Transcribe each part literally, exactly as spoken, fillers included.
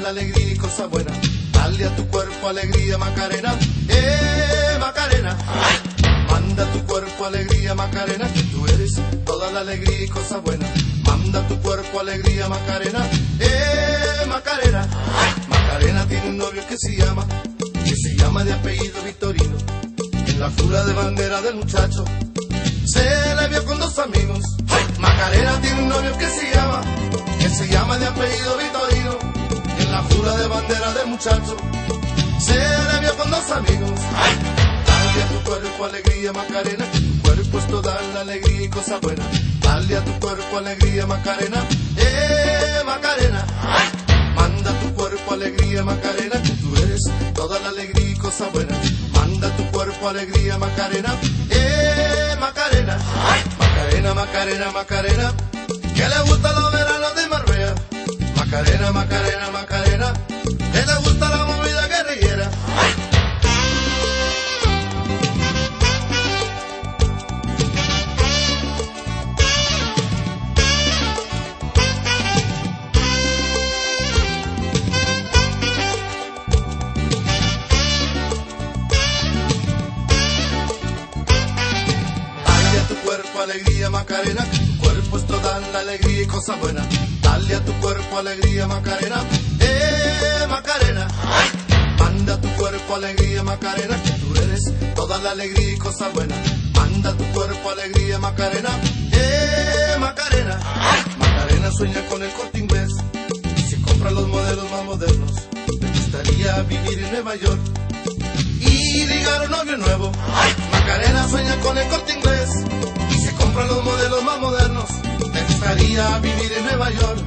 la alegría y cosa buena. Dale a tu cuerpo alegría, Macarena, eh, Macarena. Manda a tu cuerpo alegría, Macarena, que tú eres toda la alegría y cosa buena. Manda a tu cuerpo alegría, Macarena, eh, Macarena. Macarena tiene un novio que se llama, que se llama de apellido Victorino. En la jura de bandera del muchacho se le vio con dos amigos. Macarena tiene un novio que se llama, que se llama de apellido Victorino. En la jura de bandera del muchacho se le vio con dos amigos. Dale a tu cuerpo alegría, Macarena, que tu cuerpo es toda la alegría y cosa buena. Dale a tu cuerpo alegría, Macarena, eh, Macarena. Manda a tu cuerpo alegría, Macarena, que tú eres toda la alegría y cosa buena. Manda a tu cuerpo alegría, Macarena, eh, Macarena. Macarena, Macarena, Macarena, que le gusta los veranos de Marbella. Macarena, Macarena, Macarena, que le gusta la movida guerrillera. Alegría, Macarena, que tu cuerpo es toda la alegría y cosa buena. Dale a tu cuerpo alegría, Macarena, eh, Macarena. Manda a tu cuerpo alegría, Macarena, que tú eres toda la alegría y cosa buena. Manda a tu cuerpo alegría, Macarena, eh, Macarena. Macarena sueña con el Corte Inglés y se compra los modelos más modernos. Le gustaría vivir en Nueva York y ligar un novio nuevo. Macarena sueña con el Corte Inglés, compra los modelos más modernos. Me gustaría vivir en Nueva York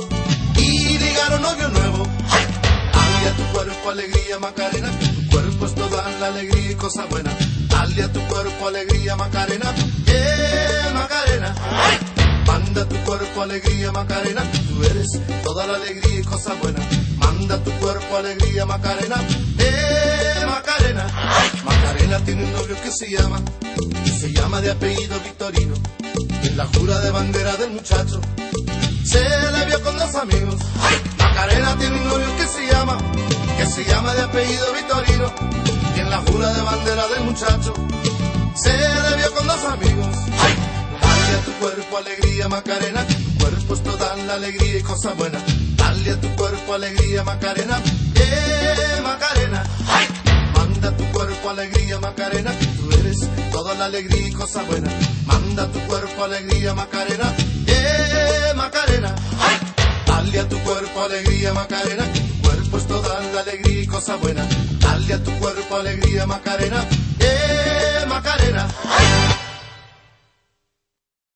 y ligar un novio nuevo. Dale a tu cuerpo alegría, Macarena, que tu cuerpo es toda la alegría y cosa buena. Dale a tu cuerpo alegría, Macarena, eh, Macarena. Manda a tu cuerpo alegría, Macarena, que tú eres toda la alegría y cosa buena. Manda a tu cuerpo alegría, Macarena, eh, Macarena. Macarena tiene un novio que se llama, que se llama de apellido Victorino. En la jura de bandera del muchacho se le vio con dos amigos. Macarena tiene un novio que se llama, que se llama de apellido Victorino. Y en la jura de bandera del muchacho se le vio con dos amigos. Dale a tu cuerpo alegría, Macarena, que tu cuerpo es toda la alegría y cosa buena. Dale a tu cuerpo alegría, Macarena, eh, Macarena. Manda a tu cuerpo alegría, Macarena, que tú eres toda la alegría y cosa buena. Manda a tu cuerpo alegría, Macarena, eh, Macarena. Dale a tu cuerpo alegría, Macarena, que tu cuerpo es toda la alegría y cosa buena. Dale a tu cuerpo alegría, Macarena, eh, Macarena.